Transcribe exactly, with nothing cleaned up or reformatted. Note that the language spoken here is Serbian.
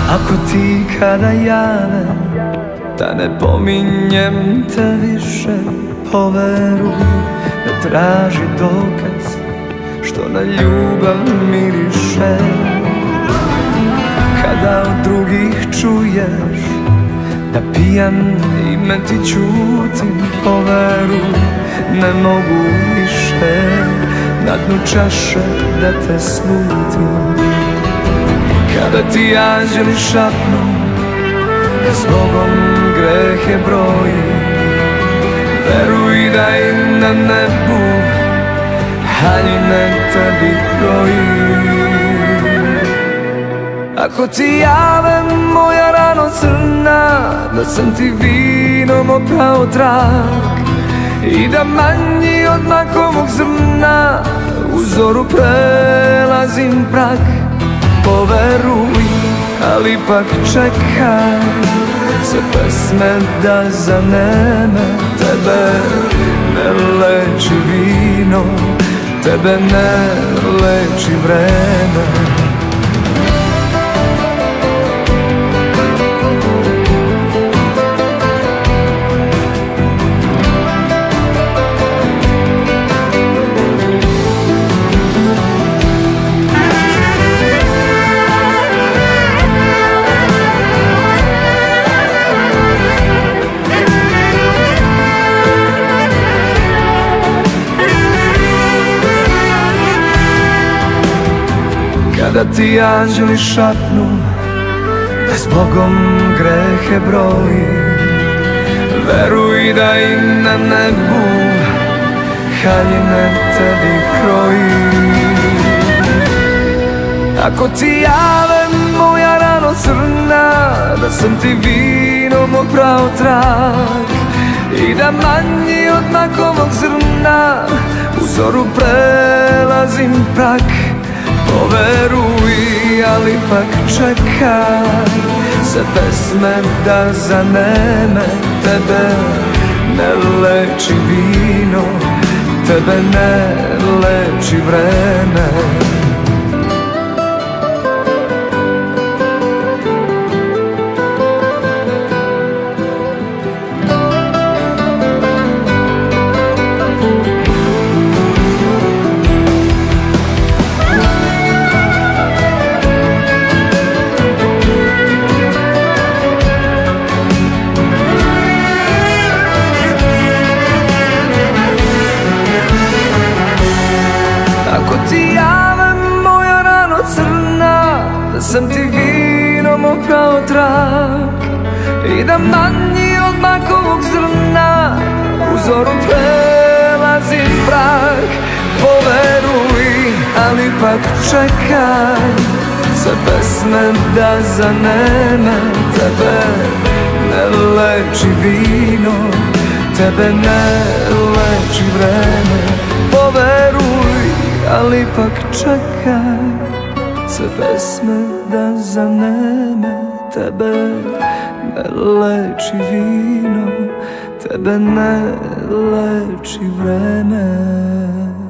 Ako ti kada jave da ne pominjem te više, poveruj, ne traži dokaz što na ljubav miriše. Kada od drugih čuješ da pijan ime ti ćutim, poveruj, ne mogu više na dnu čaše da te slutim. Kada ti anđeli šapnu da s Bogom grehe broji, veruj da i na nebu haljine tebi kroji. Ako ti jave moja rano crna da sam ti vinom oprao trak i da manji od makovog zrna u zoru prelazim prag, poveruj, ali ipak čekaj sve pesme da zaneme. Tebe ne leči vino, tebe ne leči vreme. Kada ti anđeli šapnu da s Bogom grehe broji, veruj da i na nebu haljine tebi kroji. Ako ti jave moja rano crna da sam ti vinom oprao trak i da manji od makovog zrna u zoru prelazim prag, poveruj, ali ipak čekaj sve pesme da zaneme. Tebe ne leči vino, tebe ne leči vreme. Ako ti jave moja rano crna da sam ti vinom oprao trak i da manji od makovog zrna u zoru prelazim prag, poveruj, ali ipak čekaj sve pesme da zaneme. Tebe ne leči vino, tebe ne leči vreme. Poveruj, ali ipak čekaj sve pesme da zaneme. Tebe ne leči vino, tebe ne leči vreme.